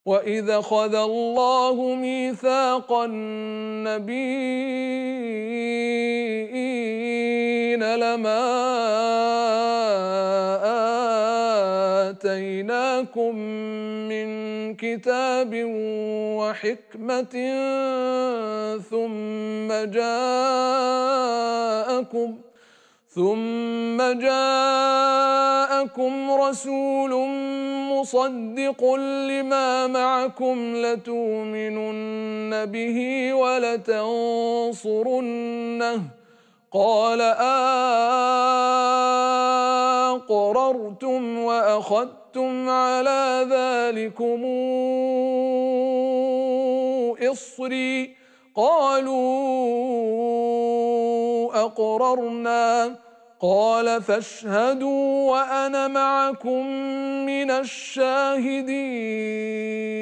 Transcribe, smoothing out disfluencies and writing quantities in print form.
وَإِذْ أَخَذَ اللَّهُ مِيثَاقَ النَّبِيِّينَ لَمَا آتَيْنَاكُم مِّن كِتَابٍ وَحِكْمَةٍ ثُمَّ جَاءَكُمْ رَسُولٌ مُّصَدِّقٌ لِّمَا مَعَكُمْ لَتُؤْمِنُنَّ بِهِ وَلَتَنصُرُنَّهُ ۚ قَالَ أَأَقْرَرْتُمْ وَأَخَذْتُمْ عَلَىٰ ذَٰلِكُمْ إِصْرِي ۖ قَالُوا أَقْرَرْنَا ۚ قَالَ فَاشْهَدُوا وَأَنَا مَعَكُم مِّنَ الشَّاهِدِينَ.